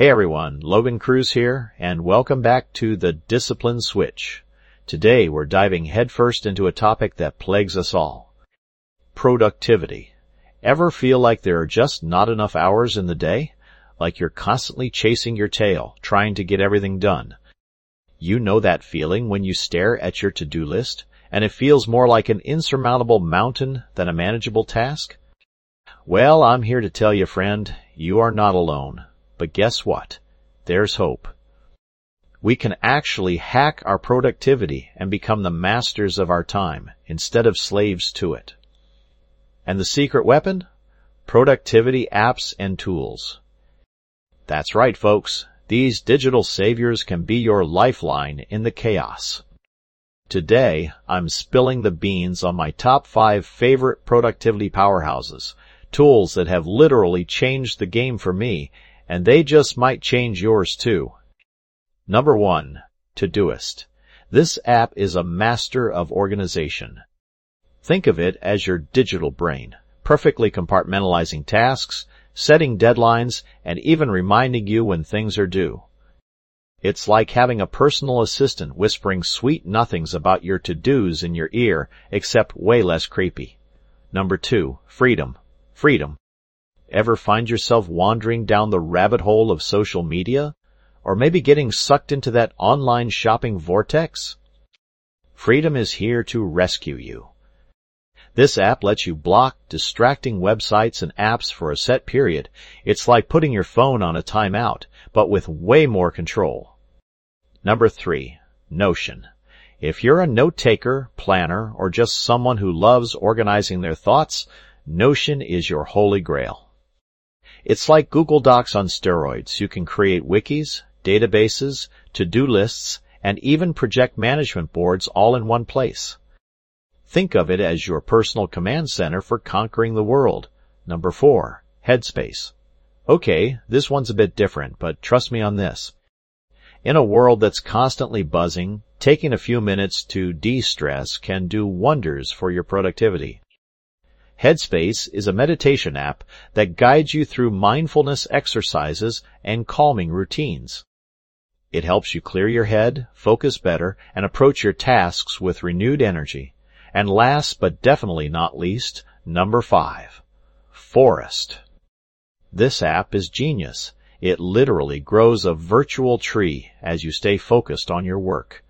Hey everyone, Logan Cruz here, and welcome back to the Discipline Switch. Today we're diving headfirst into a topic that plagues us all. Productivity. Ever feel like there are just not enough hours in the day? Like you're constantly chasing your tail, trying to get everything done. You know that feeling when you stare at your to-do list, and it feels more like an insurmountable mountain than a manageable task? Well, I'm here to tell you, friend, you are not alone. But guess what? There's hope. We can actually hack our productivity and become the masters of our time instead of slaves to it. And the secret weapon? Productivity apps and tools. That's right, folks. These digital saviors can be your lifeline in the chaos. Today, I'm spilling the beans on my top 5 favorite productivity powerhouses, tools that have literally changed the game for me, and they just might change yours too. Number 1, Todoist. This app is a master of organization. Think of it as your digital brain, perfectly compartmentalizing tasks, setting deadlines, and even reminding you when things are due. It's like having a personal assistant whispering sweet nothings about your to-dos in your ear, except way less creepy. Number 2, Freedom. Freedom. Ever find yourself wandering down the rabbit hole of social media? Or maybe getting sucked into that online shopping vortex? Freedom is here to rescue you. This app lets you block distracting websites and apps for a set period. It's like putting your phone on a timeout, but with way more control. Number 3, Notion. If you're a note-taker, planner, or just someone who loves organizing their thoughts, Notion is your holy grail. It's like Google Docs on steroids. You can create wikis, databases, to-do lists, and even project management boards all in one place. Think of it as your personal command center for conquering the world. Number 4, Headspace. Okay, this one's a bit different, but trust me on this. In a world that's constantly buzzing, taking a few minutes to de-stress can do wonders for your productivity. Headspace is a meditation app that guides you through mindfulness exercises and calming routines. It helps you clear your head, focus better, and approach your tasks with renewed energy. And last but definitely not least, number 5, Forest. This app is genius. It literally grows a virtual tree as you stay focused on your work.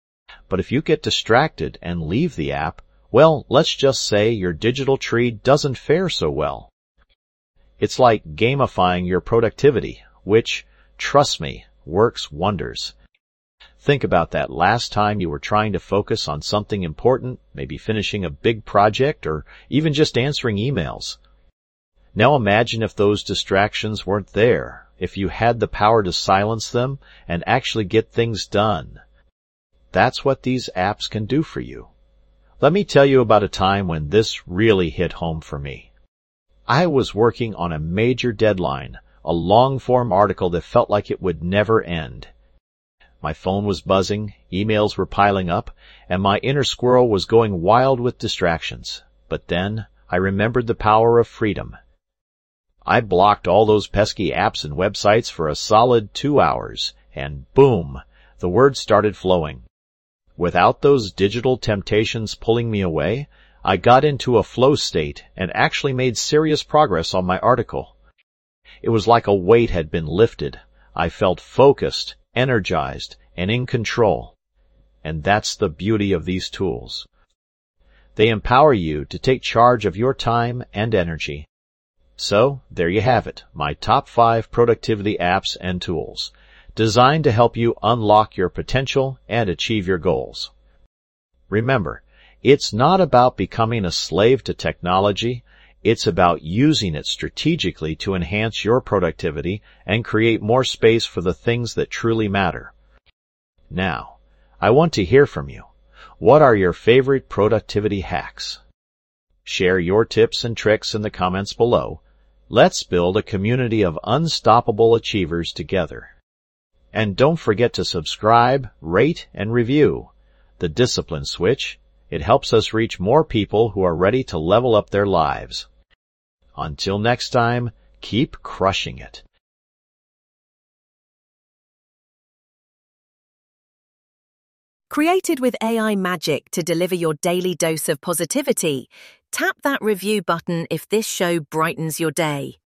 But if you get distracted and leave the app, well, let's just say your digital tree doesn't fare so well. It's like gamifying your productivity, which, trust me, works wonders. Think about that last time you were trying to focus on something important, maybe finishing a big project or even just answering emails. Now imagine if those distractions weren't there, if you had the power to silence them and actually get things done. That's what these apps can do for you. Let me tell you about a time when this really hit home for me. I was working on a major deadline, a long-form article that felt like it would never end. My phone was buzzing, emails were piling up, and my inner squirrel was going wild with distractions. But then I remembered the power of freedom. I blocked all those pesky apps and websites for a solid 2 hours, and boom, the words started flowing. Without those digital temptations pulling me away, I got into a flow state and actually made serious progress on my article. It was like a weight had been lifted. I felt focused, energized, and in control. And that's the beauty of these tools. They empower you to take charge of your time and energy. So, there you have it, my top 5 productivity apps and tools, designed to help you unlock your potential and achieve your goals. Remember, it's not about becoming a slave to technology. It's about using it strategically to enhance your productivity and create more space for the things that truly matter. Now, I want to hear from you. What are your favorite productivity hacks? Share your tips and tricks in the comments below. Let's build a community of unstoppable achievers together. And don't forget to subscribe, rate, and review the Discipline Switch. It helps us reach more people who are ready to level up their lives. Until next time, keep crushing it. Created with AI magic to deliver your daily dose of positivity, tap that review button if this show brightens your day.